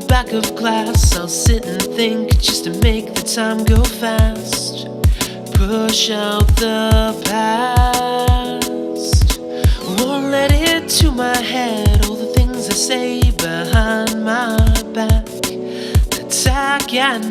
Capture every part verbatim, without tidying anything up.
back of glass, I'll sit and think just to make the time go fast. Push out the past, won't let it to my head. All the things I say behind my back, attack and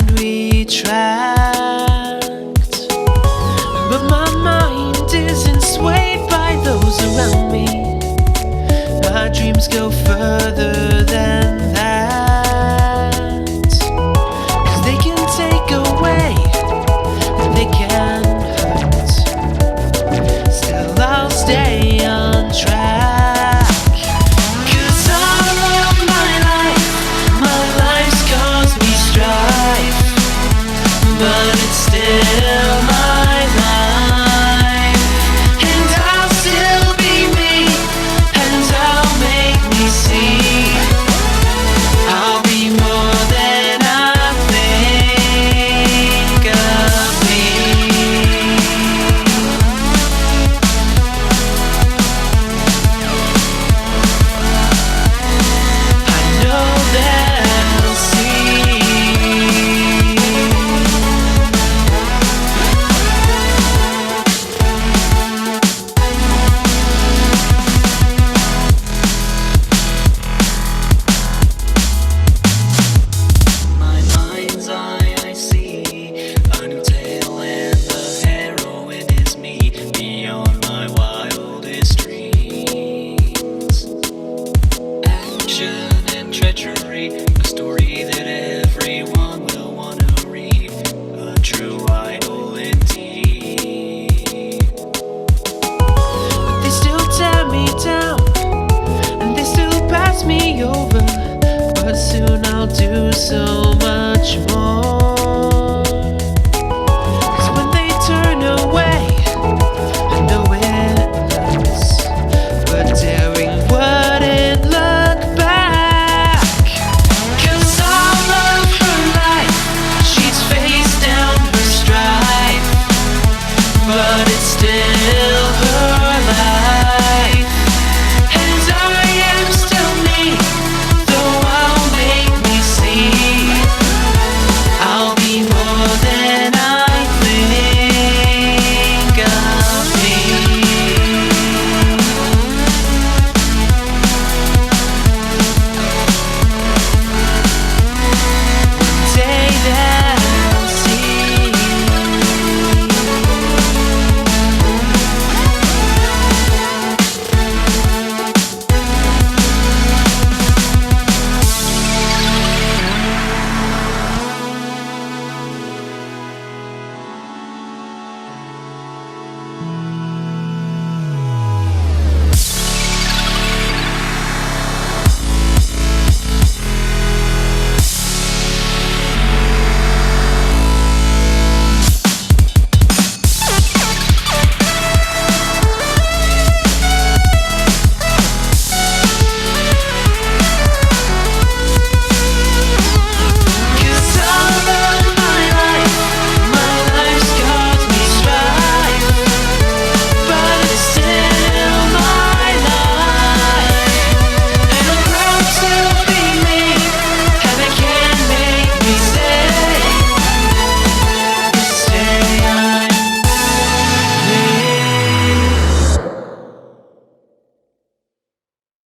retract. But my mind isn't swayed by those around me. My dreams go further than that, 'cause they can take away and they can hurt. Still I'll stay on track, 'cause all of my life, my life's caused me strife, but it's still my life. And I'll still be me, and I'll make me see I'll be more than I think of me. I know they'll see. My mind's eye, I see a new tale, and the heroine is me, beyond my wildest dreams. Action and treachery, a story that everyone will want to read, a true idol indeed. But they still tear me down, and they still pass me over, but soon I'll do so